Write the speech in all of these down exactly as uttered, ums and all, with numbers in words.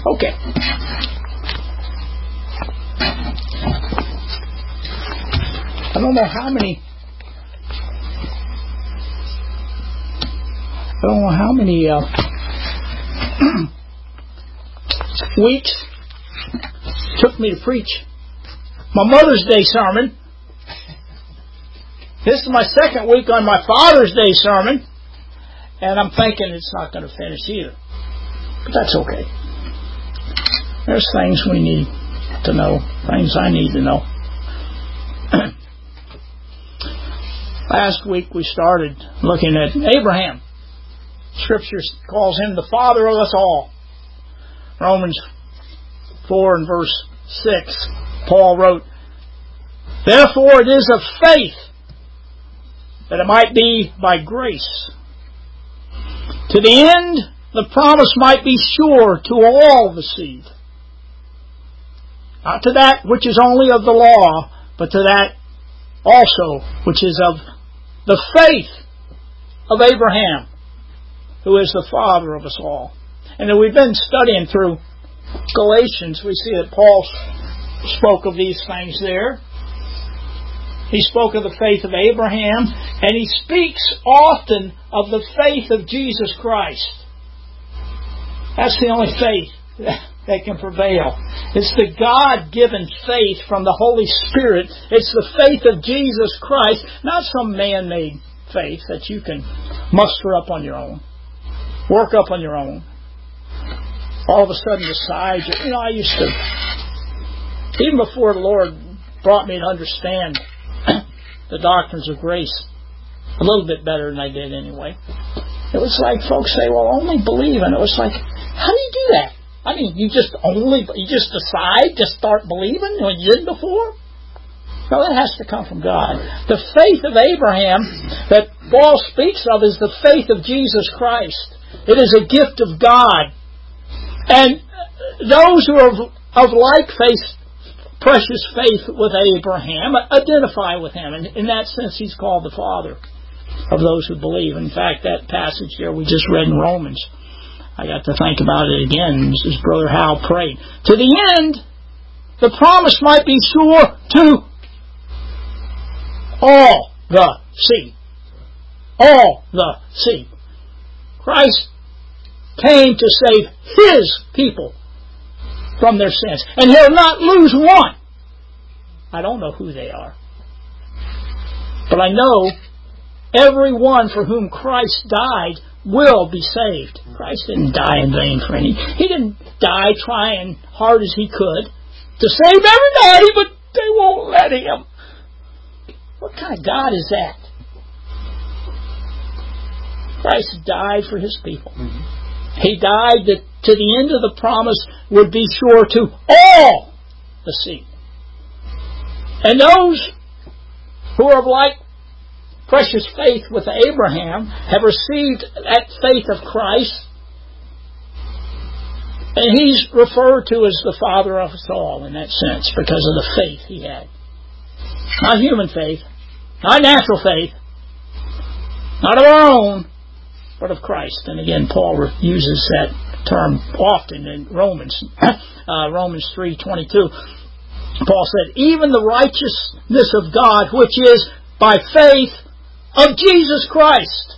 Okay. I don't know how many I don't know how many uh, weeks it took me to preach my Mother's Day sermon. This is my second week on my Father's Day sermon, and I'm thinking it's not going to finish either. But that's okay. There's things we need to know, things I need to know. Last week we started looking at Abraham. Scripture calls him the father of us all. Romans four and verse six, Paul wrote, "Therefore it is of faith, that it might be by grace, to the end the promise might be sure to all the seed, not to that which is only of the law, but to that also which is of the faith of Abraham, who is the father of us all." And then we've been studying through Galatians. We see that Paul spoke of these things there. He spoke of the faith of Abraham, and he speaks often of the faith of Jesus Christ. That's the only faith that can prevail. It's the God-given faith from the Holy Spirit. It's the faith of Jesus Christ, not some man-made faith that you can muster up on your own, work up on your own. All of a sudden decide, you know, I used to, even before the Lord brought me to understand the doctrines of grace a little bit better than I did anyway, it was like folks say, well, only believe. And it was like, how do you do that? I mean, you just only, you just decide to start believing when you didn't before? No, that has to come from God. The faith of Abraham that Paul speaks of is the faith of Jesus Christ. It is a gift of God. And those who are of like faith, precious faith with Abraham, identify with him. And in that sense, he's called the father of those who believe. In fact, that passage there we just read in Romans, I got to think about it again as Brother Hal prayed. To the end, the promise might be sure to all the seed. All the seed. Christ came to save His people from their sins. And He'll not lose one. I don't know who they are. But I know everyone for whom Christ died will be saved. Christ didn't die in vain for any. He didn't die trying hard as He could to save everybody, but they won't let Him. What kind of God is that? Christ died for His people. Mm-hmm. He died that to the end of the promise would be sure to all the seed. And those who are of like precious faith with Abraham have received that faith of Christ, and He's referred to as the father of us all in that sense because of the faith He had. Not human faith, not natural faith, not of our own, but of Christ. And again, Paul uses that term often in Romans, uh, Romans three twenty-two. Paul said, even the righteousness of God, which is by faith of Jesus Christ.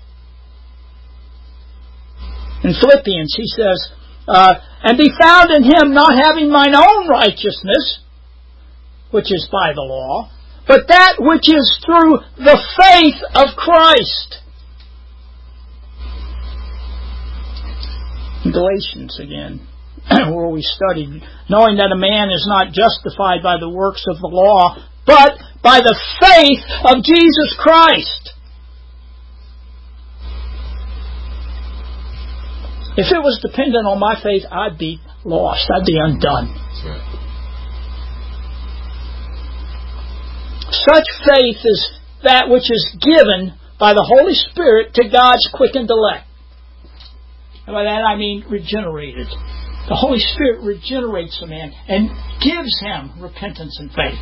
In Philippians, he says, uh, and be found in Him, not having mine own righteousness, which is by the law, but that which is through the faith of Christ. Galatians again, where we studied, knowing that a man is not justified by the works of the law, but by the faith of Jesus Christ. If it was dependent on my faith, I'd be lost. I'd be undone. Such faith is that which is given by the Holy Spirit to God's quickened elect. And by that I mean regenerated. The Holy Spirit regenerates a man and gives him repentance and faith.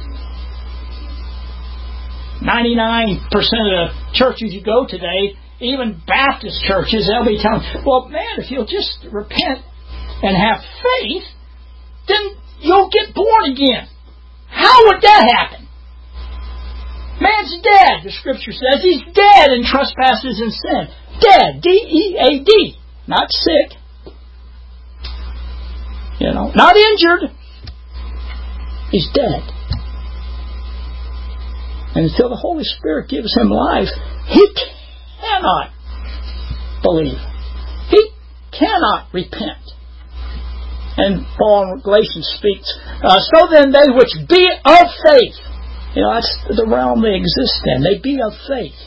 ninety-nine percent of the churches you go today, even Baptist churches, they'll be telling, well, man, if you'll just repent and have faith, then you'll get born again. How would that happen? Man's dead, the Scripture says. He's dead in trespasses and sin. Dead. D E A D. Not sick. You know, not injured. He's dead. And until the Holy Spirit gives him life, he cannot believe. He cannot repent. And Paul in Galatians speaks, uh, so then they which be of faith, you know, that's the realm they exist in, they be of faith,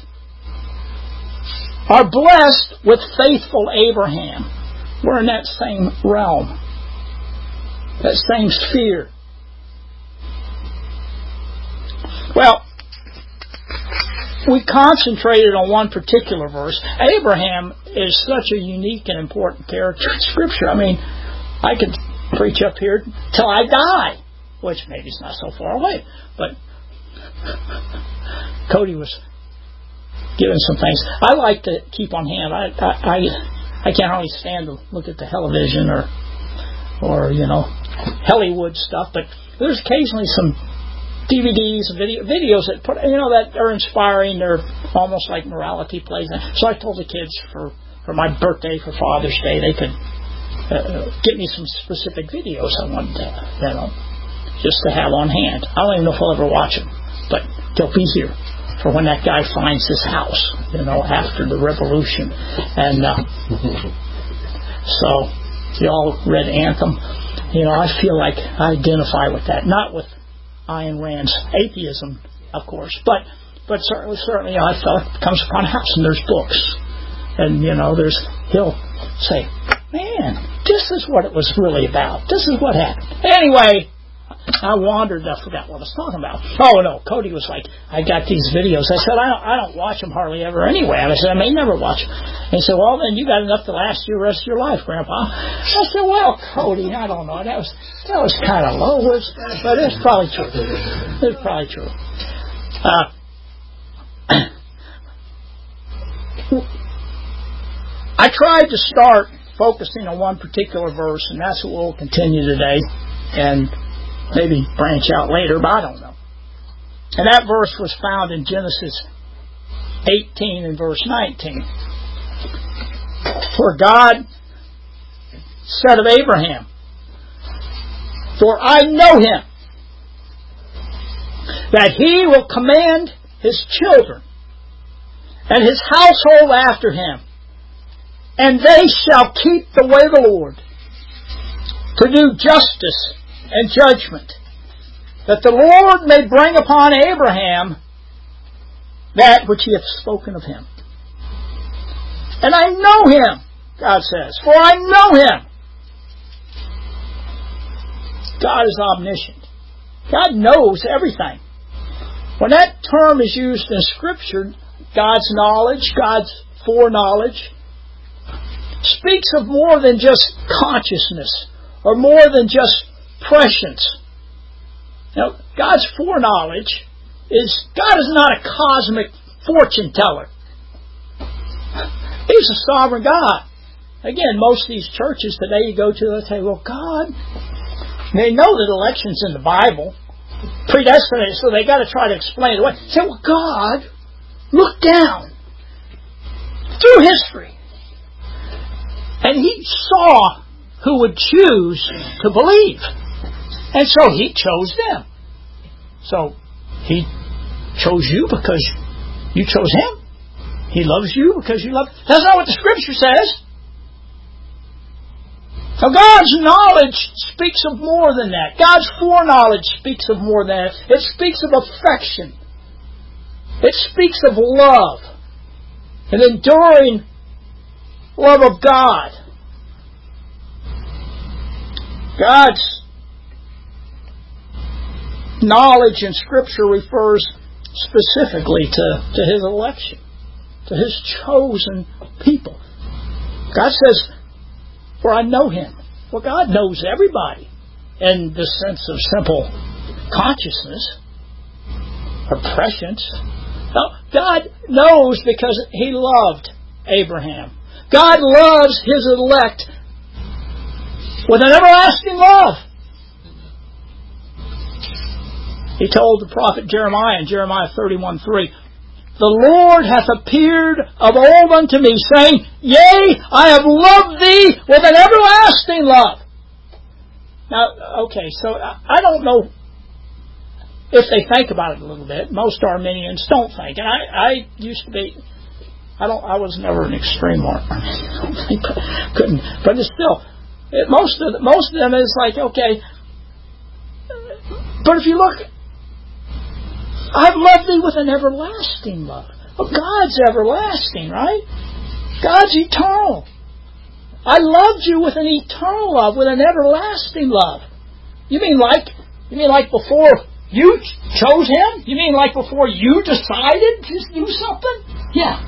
are blessed with faithful Abraham. We're in that same realm, that same sphere. Well, we concentrated on one particular verse. Abraham is such a unique and important character in Scripture. I mean, I could preach up here till I die, which maybe is not so far away. But Cody was giving some things. I like to keep on hand. I I I can't hardly stand to look at the television or or you know Hollywood stuff. But there's occasionally some D V Ds, video, videos that put, you know, that are inspiring. They're almost like morality plays. So I told the kids for, for my birthday, for Father's Day, they could uh, get me some specific videos I wanted to, you know, just to have on hand. I don't even know if I'll ever watch them, but they'll be here for when that guy finds his house, you know, after the revolution. And uh, so you all read Anthem. You know, I feel like I identify with that, not with Ayn Rand's atheism, of course, but but certainly, certainly, you know, I felt it comes upon a house and there's books, and you know, there's he'll say, "Man, this is what it was really about. This is what happened." Anyway, I wandered. I forgot what I was talking about. Oh no, Cody was like, "I got these videos." I said, "I don't, I don't watch them hardly ever anyway." And I said, "I may never watch them." And he said, "Well, then you got enough to last you the rest of your life, Grandpa." I said, "Well, Cody, I don't know. That was that was kind of low, but it's probably true. It's probably true." Uh, I tried to start focusing on one particular verse, and that's what we'll continue today, and maybe branch out later, but I don't know. And that verse was found in Genesis eighteen and verse nineteen. For God said of Abraham, "For I know him, that he will command his children and his household after him, and they shall keep the way of the Lord, to do justice and judgment, that the Lord may bring upon Abraham that which he hath spoken of him. And I know him," God says, "for I know him." God is omniscient. God knows everything. When that term is used in Scripture, God's knowledge, God's foreknowledge, speaks of more than just consciousness or more than just prescience. You know, God's foreknowledge is, God is not a cosmic fortune teller. He's a sovereign God. Again, most of these churches today you go to, they'll say, "Well, God," they know that election's in the Bible, predestinated, so they got to try to explain it away. Say, "Well, God looked down through history, and He saw who would choose to believe. And so He chose them. So He chose you because you chose Him. He loves you because you love Him." That's not what the Scripture says. So God's knowledge speaks of more than that. God's foreknowledge speaks of more than that. It speaks of affection. It speaks of love. An enduring love of God. God's knowledge in Scripture refers specifically to, to His election, to His chosen people. God says, "For I know him." Well, God knows everybody in the sense of simple consciousness or prescience. No, God knows because He loved Abraham. God loves His elect with an everlasting love. He told the prophet Jeremiah in Jeremiah thirty-one three, the Lord hath appeared of old unto me, saying, Yea, I have loved thee with an everlasting love. Now, okay, so I don't know if they think about it a little bit. Most Arminians don't think. And I, I used to be, I don't, I was never an extreme Arminian. Couldn't, but it's still, it, most of the, most of them is like, okay, but if you look, I've loved thee with an everlasting love. Well, God's everlasting, right? God's eternal. I loved you with an eternal love, with an everlasting love. You mean like, you mean like before you chose Him? You mean like before you decided to do something? Yeah.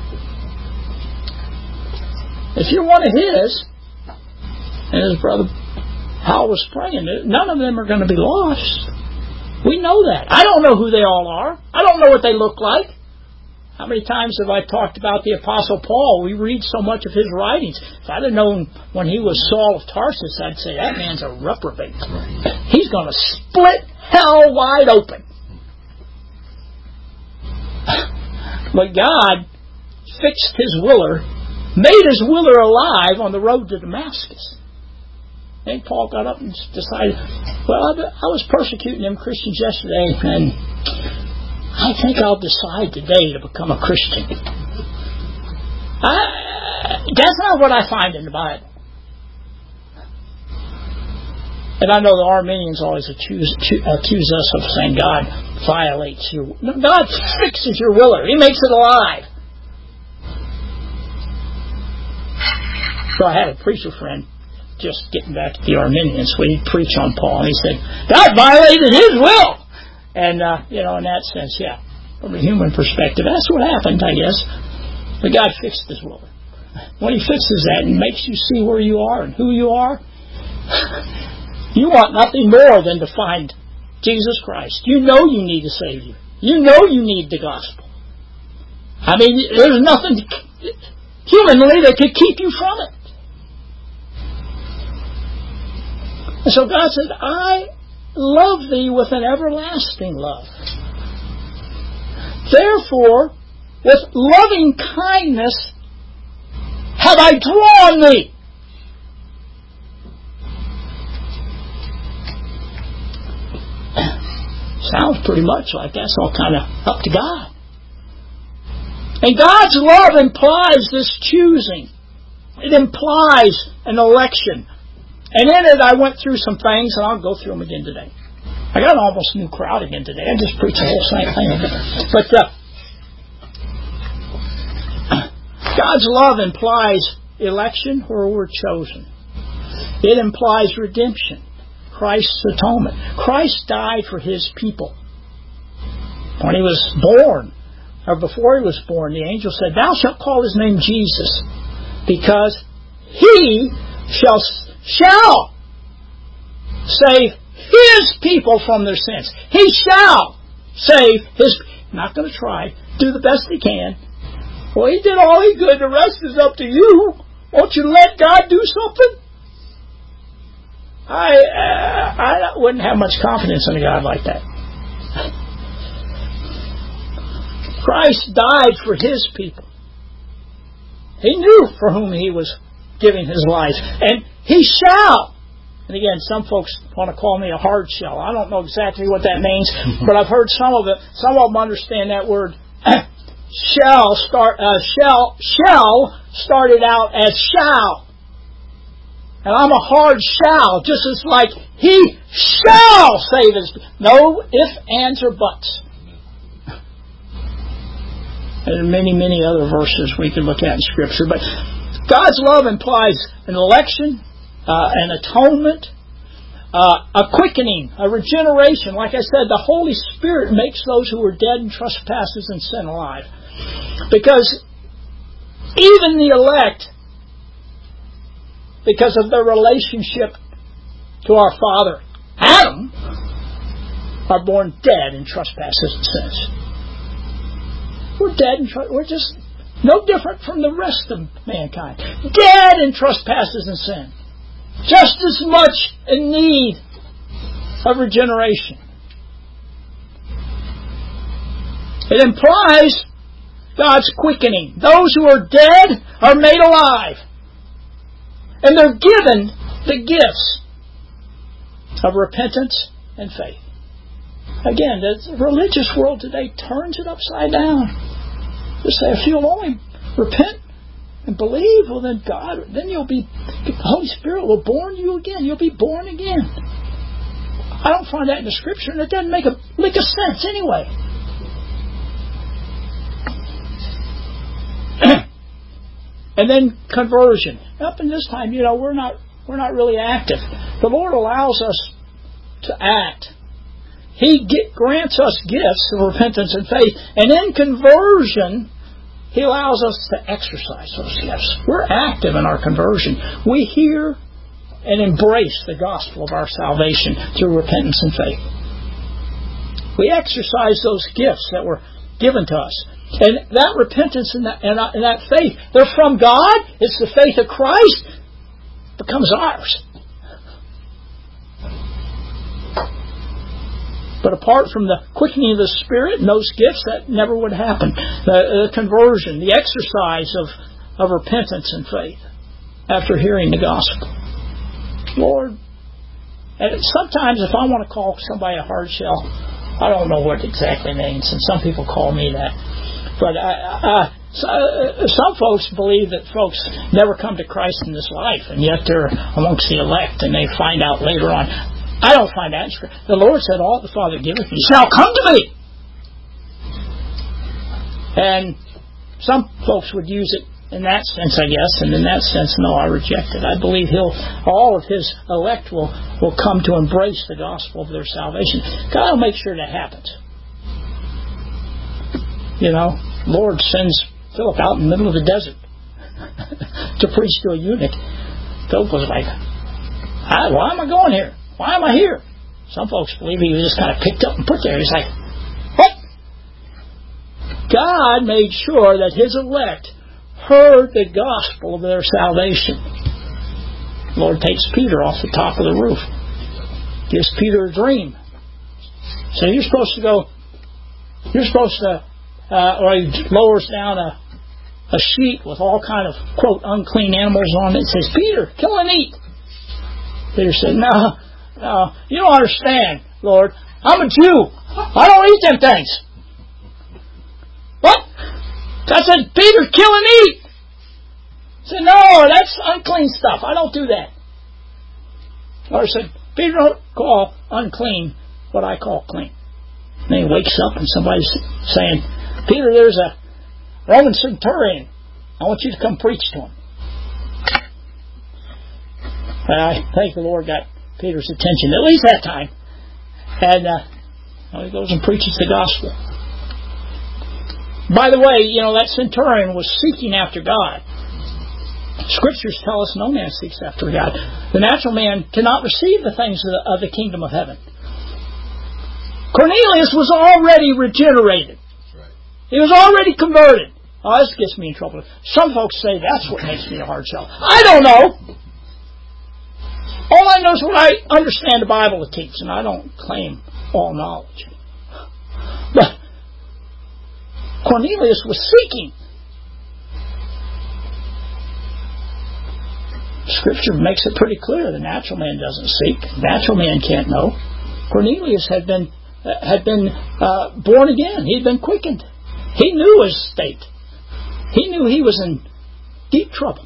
If you're one of His, and His brother Hal was praying, none of them are going to be lost. We know that. I don't know who they all are. I don't know what they look like. How many times have I talked about the Apostle Paul? We read so much of his writings. If I'd have known when he was Saul of Tarsus, I'd say, that man's a reprobate. He's going to split hell wide open. But God fixed his willer, made his willer alive on the road to Damascus. And Paul got up and decided, well, I was persecuting them Christians yesterday, and I think I'll decide today to become a Christian. I, that's not what I find in the Bible. And I know the Arminians always accuse, accuse us of saying God violates your... No, God fixes your willer. He makes it alive. So I had a preacher friend, just getting back to the Arminians, we'd preach on Paul, and he said, God violated his will! And, uh, you know, in that sense, yeah, from a human perspective, that's what happened, I guess. But God fixed his will. When He fixes that and makes you see where you are and who you are, you want nothing more than to find Jesus Christ. You know you need a Savior. You know you need the gospel. I mean, there's nothing humanly that could keep you from it. And so God said, I love thee with an everlasting love. Therefore, with loving kindness have I drawn thee. Sounds pretty much like that's all kind of up to God. And God's love implies this choosing. It implies an election. And in it, I went through some things, and I'll go through them again today. I got an almost new crowd again today. I just preached the whole same thing. But uh, God's love implies election where we're chosen. It implies redemption, Christ's atonement. Christ died for His people. When He was born, or before He was born, the angel said, Thou shalt call His name Jesus, because He shall shall save His people from their sins. He shall save His people. Not going to try. Do the best He can. Well, He did all He could. The rest is up to you. Won't you let God do something? I uh, I wouldn't have much confidence in a God like that. Christ died for His people. He knew for whom He was giving His life. And He shall. And again, some folks want to call me a hard shell. I don't know exactly what that means, but I've heard some of it. Some of them understand that word shall start. Uh, shall shall started out as shall, and I'm a hard shall, just as like He shall save His people. No ifs, ands, or buts. And many, many other verses we could look at in Scripture, but God's love implies an election, uh, an atonement, uh, a quickening, a regeneration. Like I said, the Holy Spirit makes those who are dead in trespasses and sin alive. Because even the elect, because of their relationship to our father, Adam, are born dead in trespasses and sins. We're dead in trespasses. We're just no different from the rest of mankind. Dead in trespasses and sin. Just as much in need of regeneration. It implies God's quickening. Those who are dead are made alive. And they're given the gifts of repentance and faith. Again, the religious world today turns it upside down. They say, if you'll only repent and believe, well then God, then you'll be, the Holy Spirit will born you again. You'll be born again. I don't find that in the Scripture, and it doesn't make a lick of sense anyway. And then conversion. Up in this time, you know, we're not we're not really active. The Lord allows us to act. He get, grants us gifts of repentance and faith, and in conversion, He allows us to exercise those gifts. We're active in our conversion. We hear and embrace the gospel of our salvation through repentance and faith. We exercise those gifts that were given to us. And that repentance and that, and that faith, they're from God. It's the faith of Christ. Becomes ours. But apart from the quickening of the Spirit and those gifts, that never would happen. The, the conversion, the exercise of, of repentance and faith after hearing the gospel. Lord, and sometimes if I want to call somebody a hard shell, I don't know what it exactly means, and some people call me that. But I, I, some folks believe that folks never come to Christ in this life, and yet they're amongst the elect, and they find out later on. I don't find that in Scripture. The Lord said, all the Father giveth me shall come to me. And some folks would use it in that sense, I guess, and in that sense, no, I reject it. I believe He'll, all of His elect will, will come to embrace the gospel of their salvation. God will make sure that happens. You know, Lord sends Philip out in the middle of the desert to preach to a eunuch. Philip was like, why am I going here? Why am I here? Some folks believe he was just kind of picked up and put there. He's like, what? God made sure that His elect heard the gospel of their salvation. The Lord takes Peter off the top of the roof. Gives Peter a dream. So you're supposed to go, you're supposed to Uh, or he lowers down a, a sheet with all kind of, quote, unclean animals on it. It says, Peter, kill and eat. Peter said, no, no, you don't understand, Lord. I'm a Jew. I don't eat them things. What? God said, Peter, kill and eat. He said, no, that's unclean stuff. I don't do that. The Lord said, Peter, don't call unclean what I call clean. And then he wakes up and somebody's saying, Peter, there's a Roman centurion. I want you to come preach to him. And I think the Lord got Peter's attention, at least that time. And uh, well, he goes and preaches the gospel. By the way, you know, that centurion was seeking after God. Scriptures tell us no man seeks after God. The natural man cannot receive the things of the, of the kingdom of heaven. Cornelius was already regenerated. He was already converted. Oh, this gets me in trouble. Some folks say that's what makes me a hard shell. I don't know. All I know is what I understand the Bible to teach, and I don't claim all knowledge. But Cornelius was seeking. Scripture makes it pretty clear the natural man doesn't seek. The natural man can't know. Cornelius had been uh, had been uh, born again. He'd been quickened. He knew his state. He knew he was in deep trouble.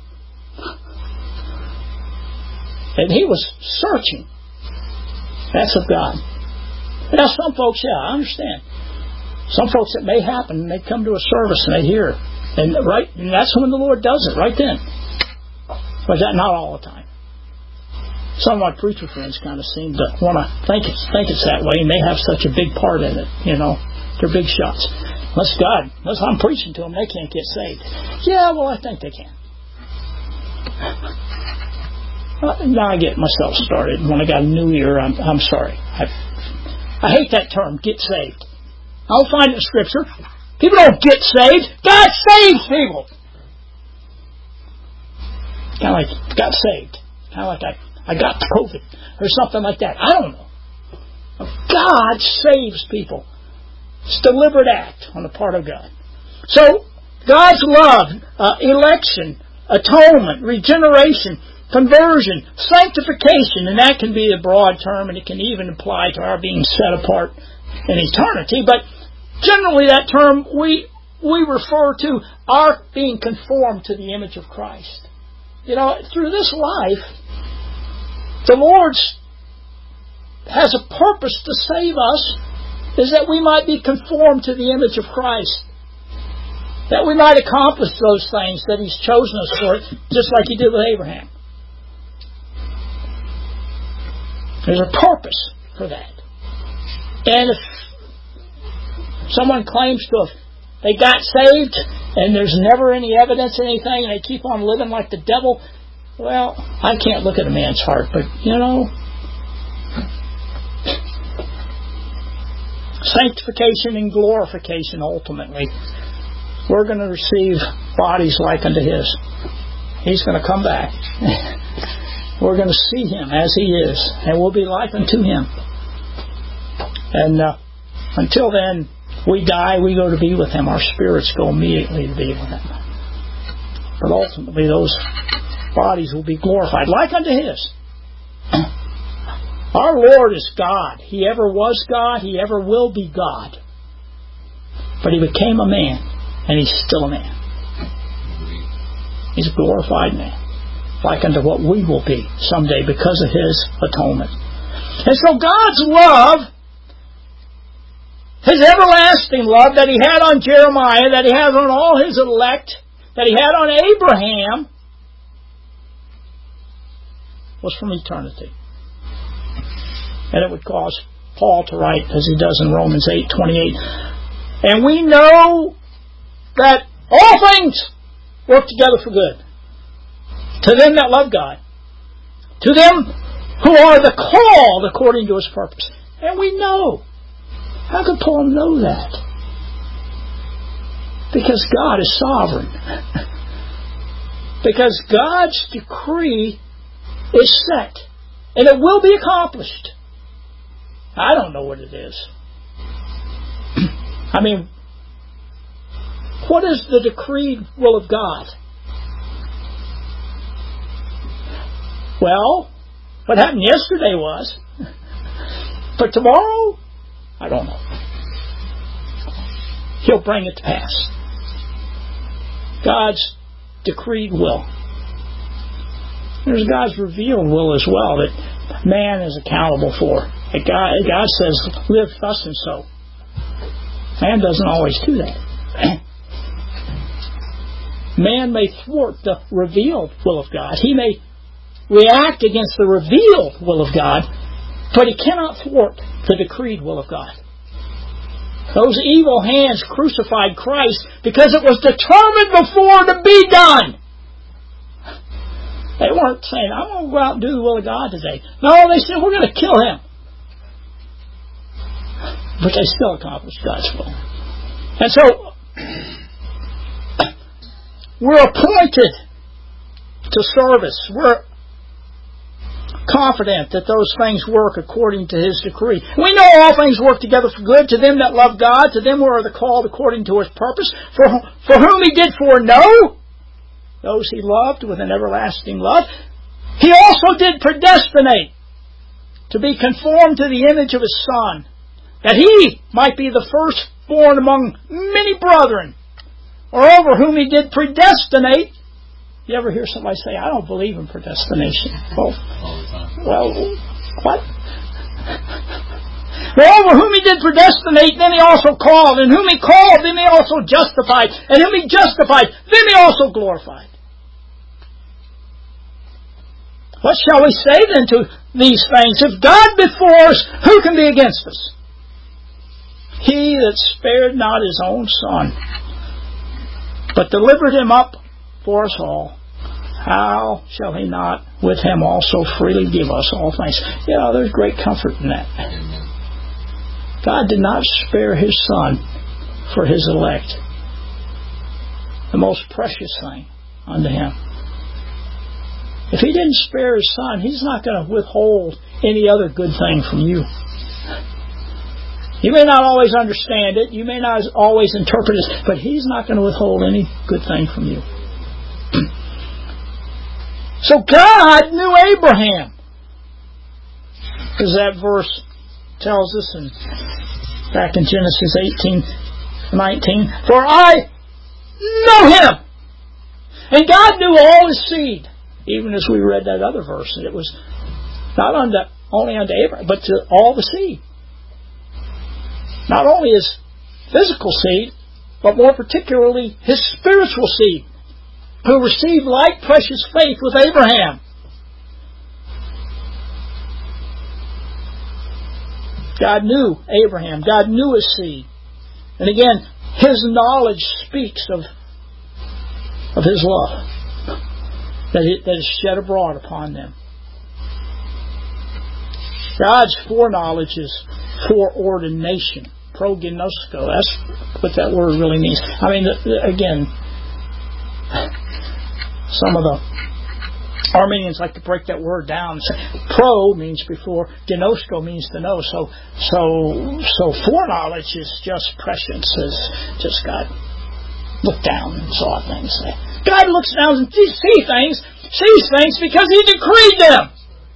And he was searching. That's of God. Now some folks, yeah, I understand. Some folks, it may happen, they come to a service and they hear. And right, and that's when the Lord does it, right then. But that not all the time. Some of my preacher friends kind of seem to want to think it's, think it's that way, and they have such a big part in it, you know. They're big shots. Unless God, unless I'm preaching to them, they can't get saved. Yeah, well, I think they can. Now I get myself started. When I got a new year, I'm, I'm sorry. I, I hate that term, get saved. I don't find it in Scripture. People don't get saved. God saves people. Kind of like got saved. Kind of like I, I got COVID or something like that. I don't know. God saves people. It's a deliberate act on the part of God. So, God's love, uh, election, atonement, regeneration, conversion, sanctification, and that can be a broad term, and it can even apply to our being set apart in eternity. But generally that term, we we refer to our being conformed to the image of Christ. You know, through this life, the Lord has a purpose to save us, is that we might be conformed to the image of Christ. That we might accomplish those things that He's chosen us for, just like He did with Abraham. There's a purpose for that. And if someone claims to have they got saved and there's never any evidence of anything and they keep on living like the devil, well, I can't look at a man's heart, but you know, sanctification and glorification ultimately. We're going to receive bodies like unto His. He's going to come back. We're going to see Him as He is, and we'll be like unto Him. And uh, until then, we die, we go to be with Him. Our spirits go immediately to be with Him. But ultimately, those bodies will be glorified, like unto His. Our Lord is God. He ever was God. He ever will be God. But He became a man. And He's still a man. He's a glorified man. Like unto what we will be someday because of His atonement. And so God's love, His everlasting love that He had on Jeremiah, that He had on all His elect, that He had on Abraham, was from eternity. And it would cause Paul to write, as he does in Romans eight twenty-eight, and we know that all things work together for good to them that love God, to them who are the called according to His purpose. And we know. How could Paul know that? Because God is sovereign. Because God's decree is set, and it will be accomplished. I don't know what it is. I mean, what is the decreed will of God? Well, what happened yesterday was. But tomorrow, I don't know. He'll bring it to pass. God's decreed will. There's God's revealed will as well that man is accountable for. That God, God says, live thus and so. Man doesn't always do that. Man may thwart the revealed will of God. He may react against the revealed will of God, but he cannot thwart the decreed will of God. Those evil hands crucified Christ because it was determined before to be done. They weren't saying, I'm going to go out and do the will of God today. No, they said, we're going to kill Him. But they still accomplished God's will. And so, we're appointed to service. We're confident that those things work according to His decree. We know all things work together for good to them that love God, to them who are the called according to His purpose, for, for whom He did foreknow, those He loved with an everlasting love. He also did predestinate to be conformed to the image of His Son, that He might be the firstborn among many brethren, or over whom He did predestinate. You ever hear somebody say, I don't believe in predestination? Well, well what? Well, over whom He did predestinate, then He also called. And whom He called, then He also justified. And whom He justified, then He also glorified. What shall we say then to these things? If God be for us, who can be against us? He that spared not His own Son, but delivered Him up for us all, how shall He not with Him also freely give us all things? You know, there's great comfort in that. God did not spare His Son for His elect, the most precious thing unto Him. If He didn't spare His Son, He's not going to withhold any other good thing from you. You may not always understand it. You may not always interpret it. But He's not going to withhold any good thing from you. So God knew Abraham. As that verse tells us in, back in Genesis eighteen nineteen. For I know him. And God knew all His seed. Even as we read that other verse. And it was not unto, only unto Abraham, but to all the seed. Not only His physical seed, but more particularly His spiritual seed, who received like precious faith with Abraham. God knew Abraham. God knew his seed. And again, His knowledge speaks of, of His love that, it, that is shed abroad upon them. God's foreknowledge is foreordination. Prognosko. That's what that word really means. I mean, again, some of the Armenians like to break that word down and say pro means before, gnosko means to know. So so so foreknowledge is just prescience, is just God looked down and saw things. God looks down and sees things, sees things because He decreed them.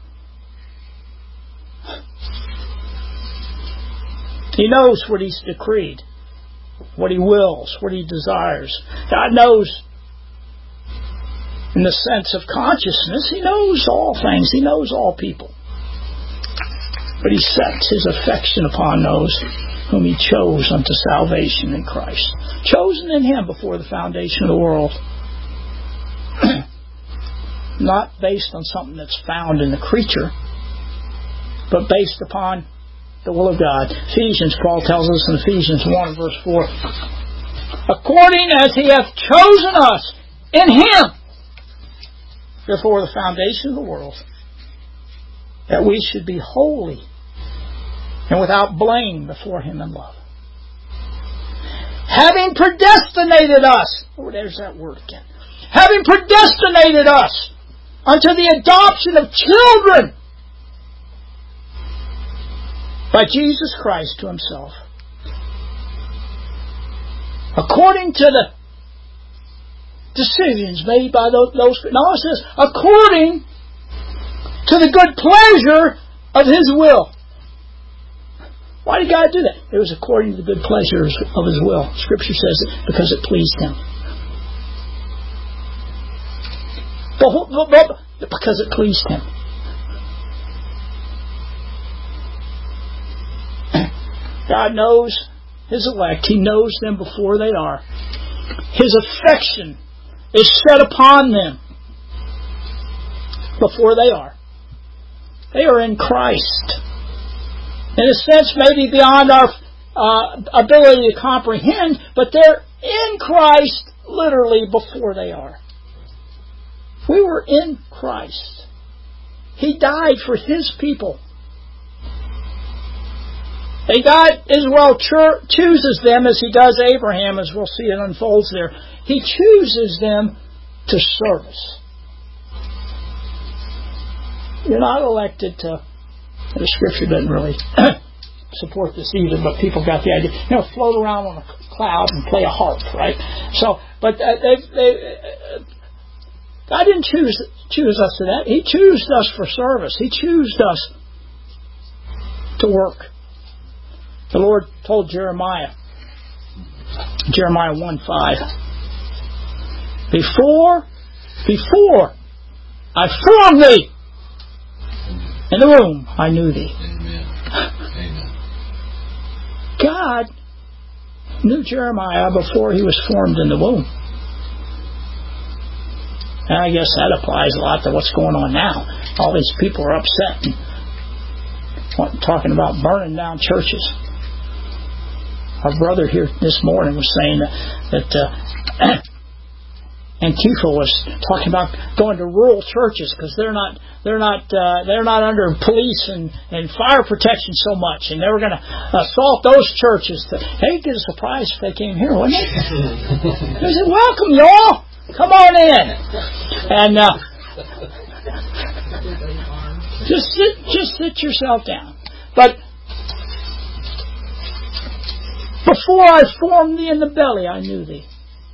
He knows what He's decreed, what He wills, what He desires. God knows in the sense of consciousness. He knows all things. He knows all people. But He sets His affection upon those whom He chose unto salvation in Christ. Chosen in Him before the foundation of the world. Not based on something that's found in the creature, but based upon the will of God. Ephesians, Paul tells us in Ephesians one verse four, according as He hath chosen us in Him before the foundation of the world, that we should be holy and without blame before Him in love. Having predestinated us, oh, there's that word again. Having predestinated us unto the adoption of children by Jesus Christ to Himself, according to the decisions made by those. No, it says according to the good pleasure of His will. Why did God do that? It was according to the good pleasures of His will. Scripture says it because it pleased Him. Because it pleased Him. God knows His elect. He knows them before they are. His affection is set upon them before they are. They are in Christ. In a sense, maybe beyond our uh, ability to comprehend, but they're in Christ literally before they are. We were in Christ. He died for His people. And God as well cho- chooses them as He does Abraham, as we'll see it unfolds there. He chooses them to service. You're not elected to, the Scripture doesn't really support this either, but people got the idea. You know, float around on a cloud and play a harp, right? So, but uh, they, they, uh, God didn't choose choose us to that. He chose us for service. He chose us to work. The Lord told Jeremiah, Jeremiah one five, Before, before I formed thee in the womb, I knew thee. Amen. God knew Jeremiah before he was formed in the womb. And I guess that applies a lot to what's going on now. All these people are upset and talking about burning down churches. Our brother here this morning was saying that, that uh, Antifa was talking about going to rural churches because they're not they're not uh, they're not under police and, and fire protection so much, and they were going to assault those churches. To, hey, get a surprise if they came here, wouldn't it? They said, "Welcome, y'all. Come on in." And uh, just sit just sit yourself down. But Before I formed thee in the belly, I knew thee.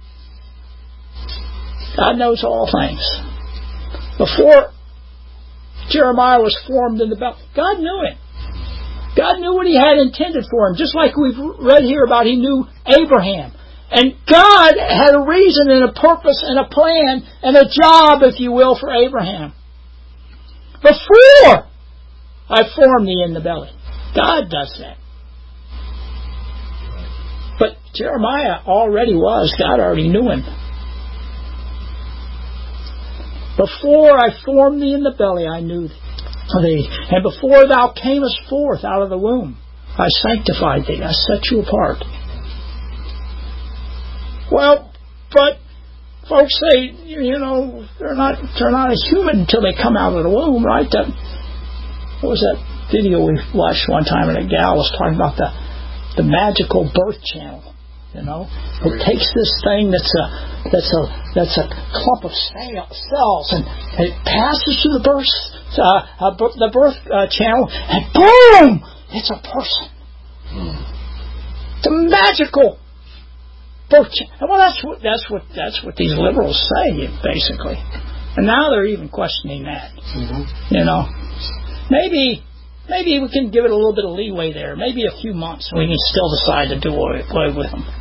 God knows all things. Before Jeremiah was formed in the belly, God knew him. God knew what He had intended for him, just like we've read here about He knew Abraham. And God had a reason and a purpose and a plan and a job, if you will, for Abraham. Before I formed thee in the belly. God does that. But Jeremiah already was. God already knew him. Before I formed thee in the belly, I knew thee. And before thou camest forth out of the womb, I sanctified thee. I set you apart. Well, but folks say, you know, they're not they're not a human until they come out of the womb, right? That, what was that video we watched one time, and a gal was talking about the the magical birth channel. You know, it takes this thing that's a that's a that's a clump of cells, and it passes through the birth uh, uh, the birth uh, channel, and boom, it's a person. It's a magical birth channel. Well, that's what that's what that's what these liberals say, basically. And now they're even questioning that. Mm-hmm. You know, maybe. Maybe we can give it a little bit of leeway there. Maybe a few months, and we can still decide to do away with them.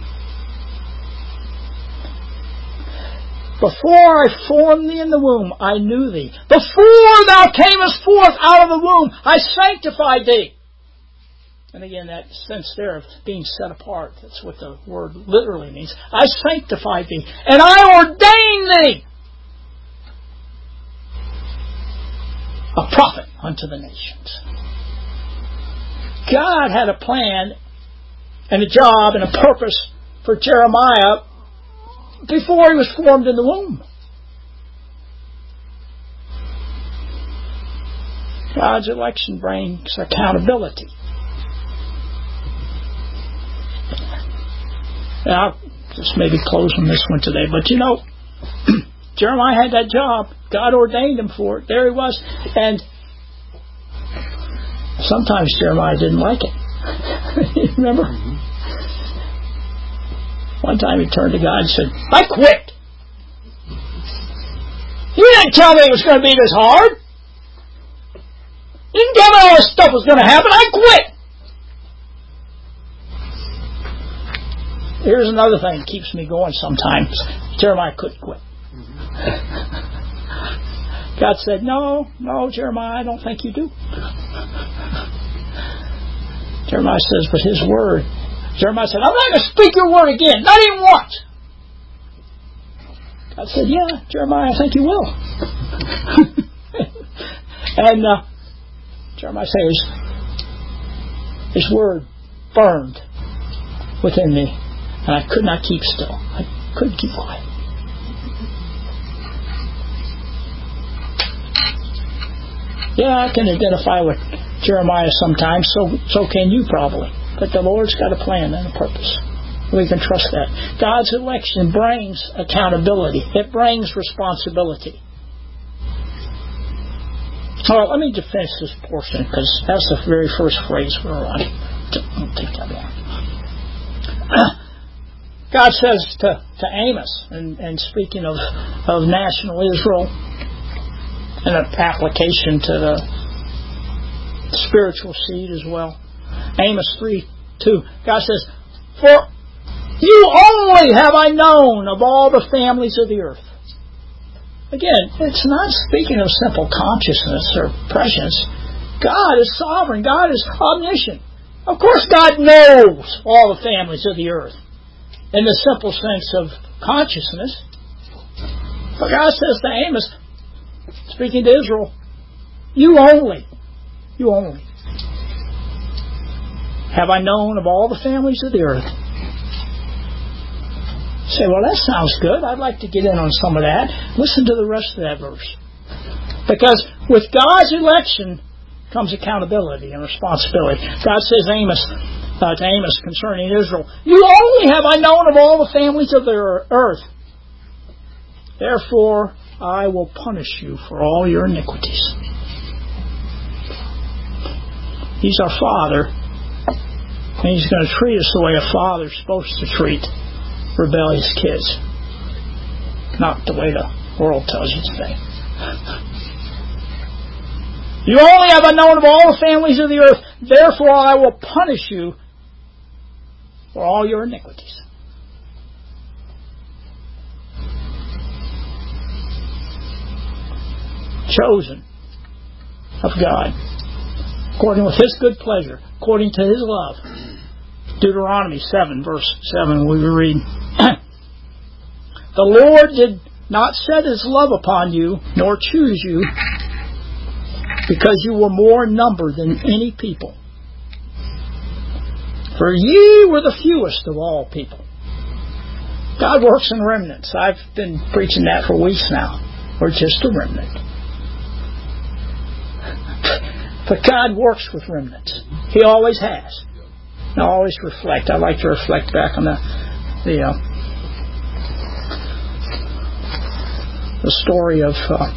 Before I formed thee in the womb, I knew thee. Before thou camest forth out of the womb, I sanctified thee. And again, that sense there of being set apart, that's what the word literally means. I sanctified thee, and I ordained thee a prophet unto the nations. God had a plan and a job and a purpose for Jeremiah before he was formed in the womb. God's election brings accountability. And I'll just maybe close on this one today, but you know, Jeremiah had that job. God ordained him for it. There he was. And sometimes Jeremiah didn't like it. You remember? Mm-hmm. One time he turned to God and said, I quit. You didn't tell me it was going to be this hard. You didn't tell me all this stuff was going to happen. I quit. Here's another thing that keeps me going sometimes. Jeremiah couldn't quit. God said, no, no, Jeremiah, I don't think you do. Jeremiah says, but his word. Jeremiah said, I'm not going to speak your word again, not even once. God said, yeah, Jeremiah, I think you will. And uh, Jeremiah says, his word burned within me, and I could not keep still. I couldn't keep quiet. Yeah, I can identify with Jeremiah sometimes, so so can you probably. But the Lord's got a plan and a purpose. We can trust that. God's election brings accountability. It brings responsibility. All right, let me just finish this portion, because that's the very first phrase we're on. Don't take that long. God says to, to Amos, and, and speaking of, of national Israel, and an application to the spiritual seed as well. Amos three two. God says, for you only have I known of all the families of the earth. Again, it's not speaking of simple consciousness or prescience. God is sovereign. God is omniscient. Of course God knows all the families of the earth in the simple sense of consciousness. But God says to Amos, speaking to Israel, you only, you only have I known of all the families of the earth. Say, well, that sounds good. I'd like to get in on some of that. Listen to the rest of that verse. Because with God's election comes accountability and responsibility. God says Amos, uh, to Amos concerning Israel, you only have I known of all the families of the earth. Therefore, I will punish you for all your iniquities. He's our Father. And He's going to treat us the way a father's supposed to treat rebellious kids. Not the way the world tells you today. You only have known of all the families of the earth. Therefore I will punish you for all your iniquities. Chosen of God, according with His good pleasure, according to His love. Deuteronomy seven, verse seven, we read, The Lord did not set His love upon you, nor choose you, because you were more in number than any people. For ye were the fewest of all people. God works in remnants. I've been preaching that for weeks now. We're just a remnant. But God works with remnants. He always has. And I always reflect. I like to reflect back on the the, uh, the story of... Uh,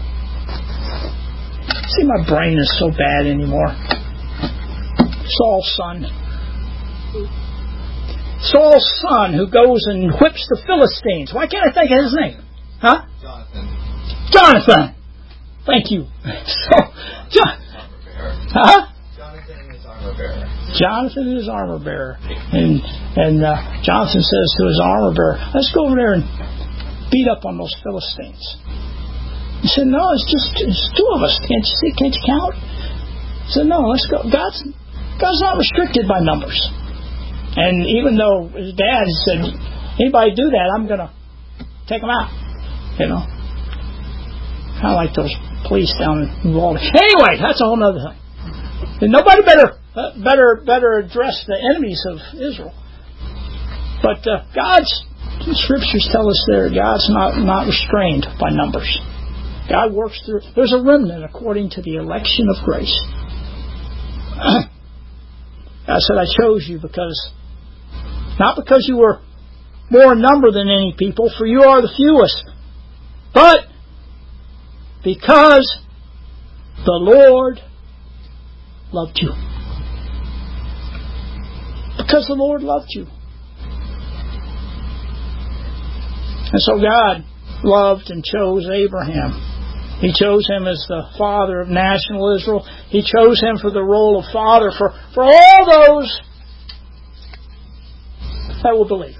see, my brain is so bad anymore. Saul's son. Saul's son who goes and whips the Philistines. Why can't I think of his name? Huh? Jonathan. Jonathan. Thank you. So, John, huh? Jonathan is armor bearer. Jonathan is armor bearer. And and uh, Jonathan says to his armor bearer, let's go over there and beat up on those Philistines. He said, no, it's just it's two of us. Can't you see? Can't you count? He said, no, let's go. God's, God's not restricted by numbers. And even though his dad said, anybody do that, I'm going to take them out. You know? Kind of like those police down in Uvalde. Anyway, that's a whole other thing. And nobody better uh, better better address the enemies of Israel. But uh, God's the Scriptures tell us there, God's not, not restrained by numbers. God works through. There's a remnant according to the election of grace. God said, I chose you because, not because you were more in number than any people, for you are the fewest, but because the Lord loved you. Because the Lord loved you. And so God loved and chose Abraham. He chose him as the father of national Israel. He chose him for the role of father for, for all those that will believe.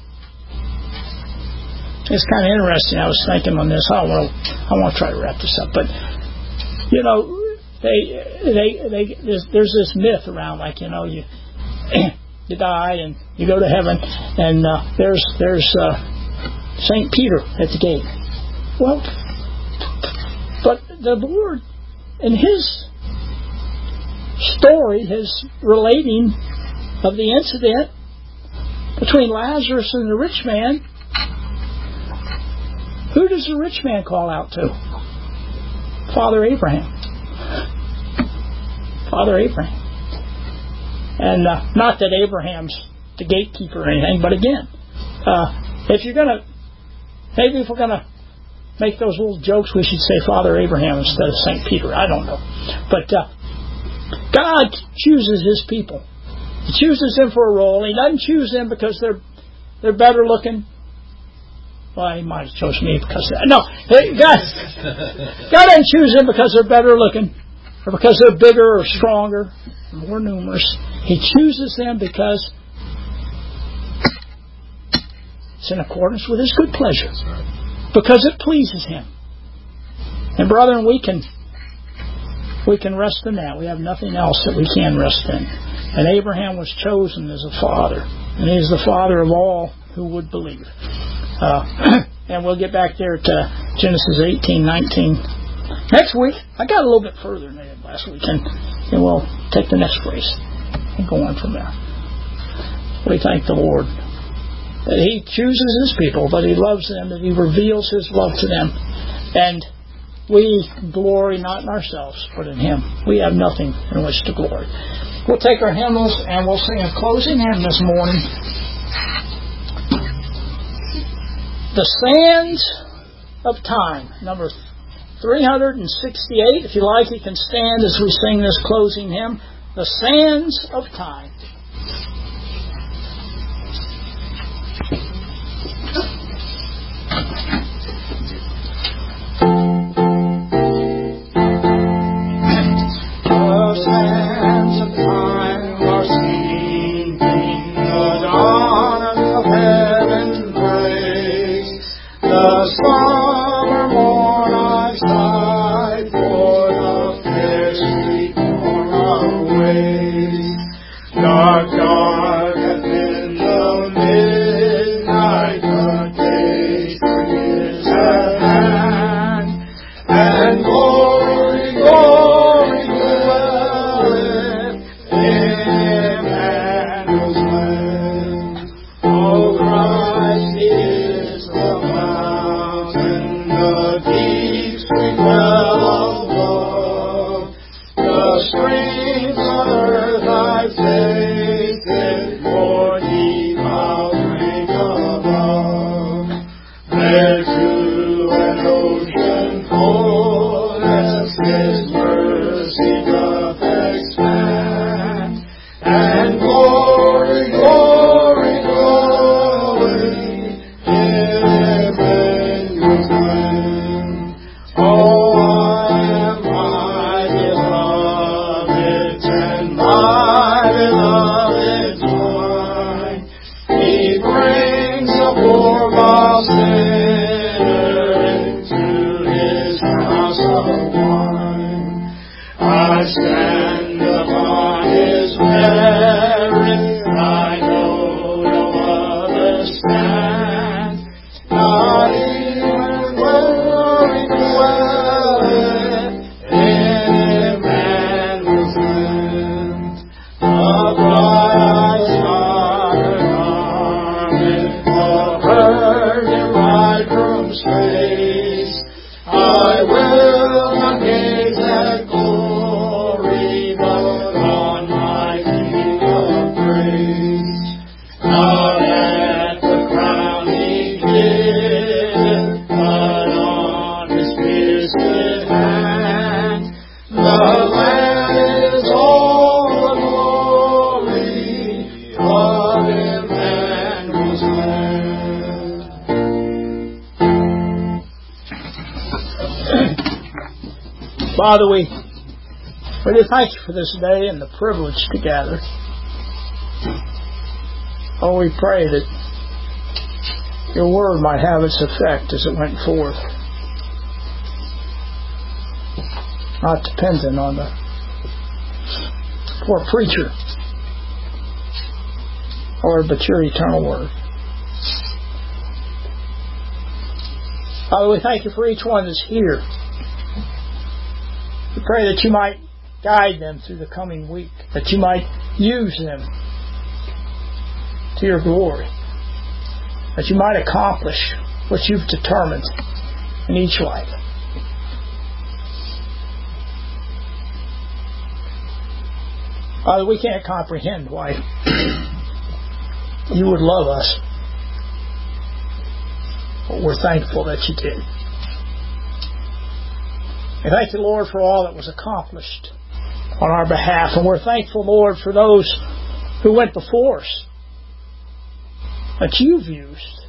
It's kind of interesting. I was thinking on this. I want to, I want to try to wrap this up. But, you know, they, they, they, there's, there's this myth around, like, you know, you, you die and you go to heaven, and uh, there's, there's uh, Saint Peter at the gate. Well, but the Lord, in His story, His relating of the incident between Lazarus and the rich man, who does the rich man call out to? Father Abraham. Father Abraham. And uh, not that Abraham's the gatekeeper or anything, but again, uh, if you're going to, maybe if we're going to make those little jokes, we should say Father Abraham instead of Saint Peter. I don't know. But uh, God chooses His people. He chooses them for a role. He doesn't choose them because they're they're better looking. Well, He might have chosen me because of that. No, God, God doesn't choose them because they're better looking or because they're bigger or stronger or more numerous. He chooses them because it's in accordance with His good pleasure. Because it pleases Him. And brethren, we can we can rest in that. We have nothing else that we can rest in. And Abraham was chosen as a father. And he is the father of all who would believe. Uh, and we'll get back there to Genesis eighteen, nineteen next week. I got a little bit further than I did last week. And, and we'll take the next phrase and go on from there. We thank the Lord that He chooses His people, but He loves them, that He reveals His love to them. And we glory not in ourselves, but in Him. We have nothing in which to glory. We'll take our hymnals and we'll sing a closing hymn this morning. The Sands of Time, number three hundred sixty-eight. If you like, you can stand as we sing this closing hymn. The Sands of Time. Father, we, we do thank you for this day and the privilege to gather. Oh, we pray that your word might have its effect as it went forth, not dependent on the poor preacher, Lord, but your eternal word. Father, we thank you for each one that's here. We pray that you might guide them through the coming week, that you might use them to your glory, that you might accomplish what you've determined in each life. Father, we can't comprehend why you would love us, but we're thankful that you did. And thank you, Lord, for all that was accomplished on our behalf. And we're thankful, Lord, for those who went before us that you've used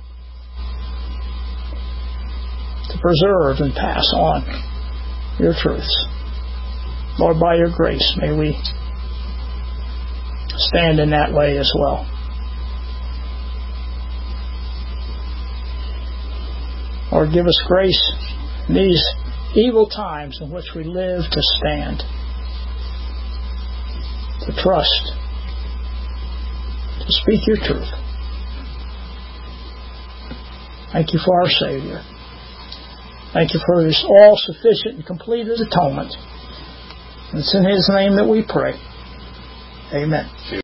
to preserve and pass on your truths. Lord, by your grace, may we stand in that way as well. Lord, give us grace in these evil times in which we live to stand, to trust, to speak your truth. Thank you for our Savior. Thank you for His all-sufficient and completed atonement. And it's in His name that we pray. Amen.